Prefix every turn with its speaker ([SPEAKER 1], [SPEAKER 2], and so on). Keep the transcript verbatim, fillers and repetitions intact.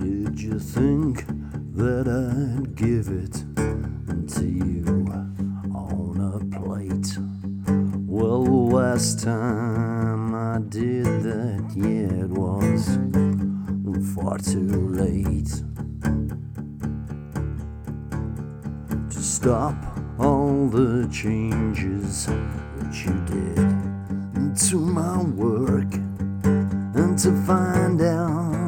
[SPEAKER 1] Did you think that I'd give it to you on a plate? Well, the last time I did that, yeah, it was far too late to stop all the changes that you did to my work and to find out